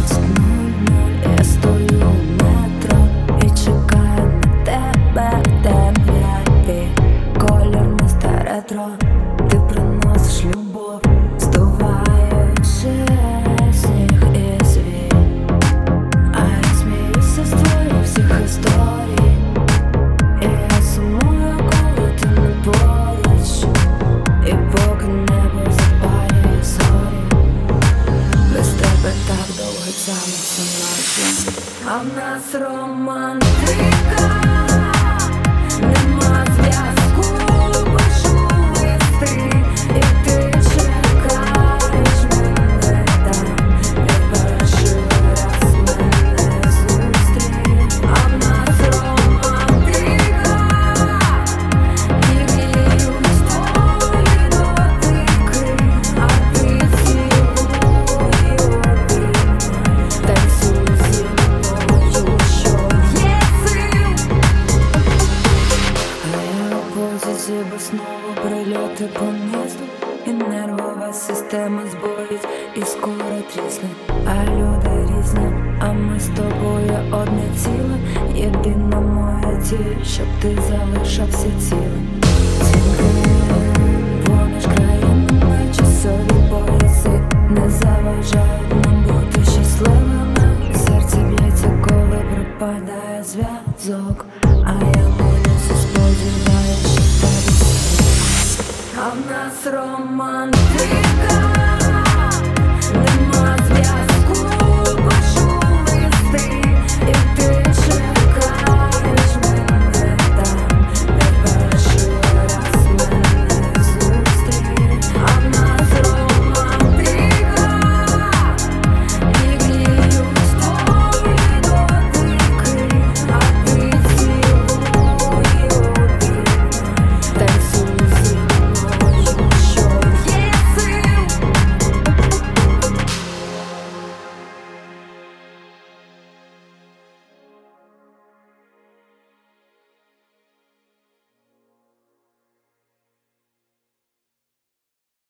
14:00, я стою у метро і чекаю на тебе в темряві. Колір міста ретро, ти приносиш любов, здуваючи сніг і світ. А я сміюся з твоїх всіх історій, і я сумую, коли ти не поруч. І поки небо запалює зорі, без тебе так довго тягнуться ночі. А в нас романтика, нема зв'язку, пишу листи, і ти чекаєш мене там, де перший раз мене зустрів. А в нас романтика, і гріють твої дотики, а ти цілуй обійми, танцюй зі мною, що є сил. А я у позиції, бо знову прильоти по місту, і нервова система збоїть, і скоро трісне. А люди різні, а ми з тобою одне ціле. Єдина моя ціль, щоб ти залишався цілим. Дзвінки поміж країнами, часові пояси не заважають нам бути щасливими. Серце б'ється, коли пропадає зв'язок, а я молюся, сподіваюсь, що тебе. А в нас романтика.